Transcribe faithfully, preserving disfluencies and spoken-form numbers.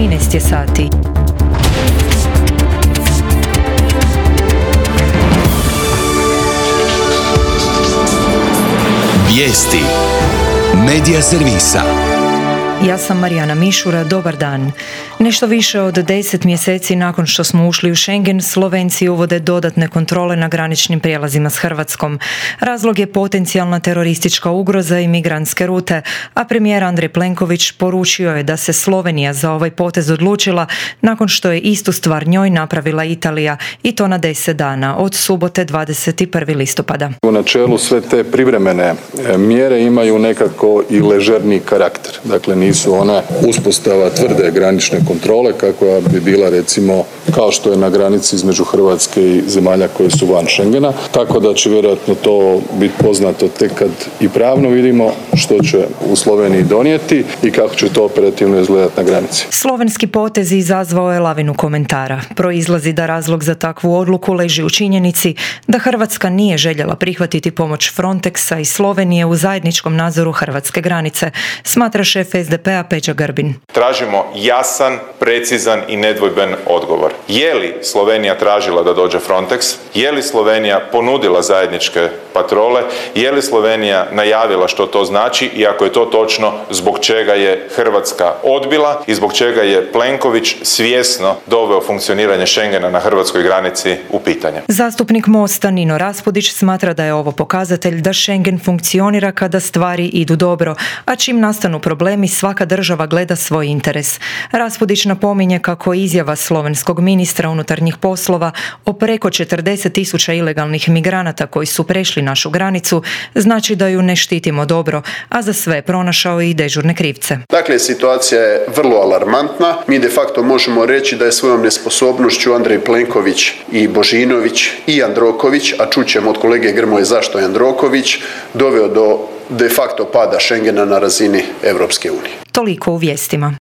trinaest je sati. Vijesti Medija servisa. Ja sam Marijana Mišura, dobar dan. Nešto više od deset mjeseci nakon što smo ušli u Schengen, Slovenci uvode dodatne kontrole na graničnim prijelazima s Hrvatskom. Razlog je potencijalna teroristička ugroza i migrantske rute, a premijer Andrej Plenković poručio je da se Slovenija za ovaj potez odlučila nakon što je istu stvar njoj napravila Italija, i to na deset dana, od subote dvadeset prvog listopada. U načelu sve te privremene mjere imaju nekako i ležerniji karakter. Dakle, nisu one uspostava tvrde granične kontrole kakva bi bila recimo kao što je na granici između Hrvatske i zemalja koje su van Schengena, tako da će vjerojatno to biti poznato tek kad i pravno vidimo što će u Sloveniji donijeti i kako će to operativno izgledati na granici. Slovenski potez izazvao je lavinu komentara. Proizlazi da razlog za takvu odluku leži u činjenici da Hrvatska nije željela prihvatiti pomoć Frontexa i Slovenije u zajedničkom nadzoru hrvatske granice, smatra šef es de pe a Peđa Grbin. Tražimo jasan, precizan i nedvojben odgovor. Je li Slovenija tražila da dođe Frontex? Je li Slovenija ponudila zajedničke patrole? Je li Slovenija najavila što to znači i ako je to točno, zbog čega je Hrvatska odbila i zbog čega je Plenković svjesno doveo funkcioniranje Schengena na hrvatskoj granici u pitanje? Zastupnik Mosta Nino Raspudić smatra da je ovo pokazatelj da Schengen funkcionira kada stvari idu dobro, a čim nastanu problemi svaka država gleda svoj interes. Raspudić napominje kako izjava slovenskog ministra unutarnjih poslova o preko četrdeset tisuća ilegalnih migranata koji su prešli našu granicu znači da ju ne štitimo dobro, a za sve pronašao i dežurne krivce. Dakle, situacija je vrlo alarmantna. Mi de facto možemo reći da je svojom nesposobnošću Andrej Plenković i Božinović i Jandroković, a čućemo od kolege Grmoje zašto Jandroković, doveo do de facto pada Schengena na razini Europske unije. Toliko u vijestima.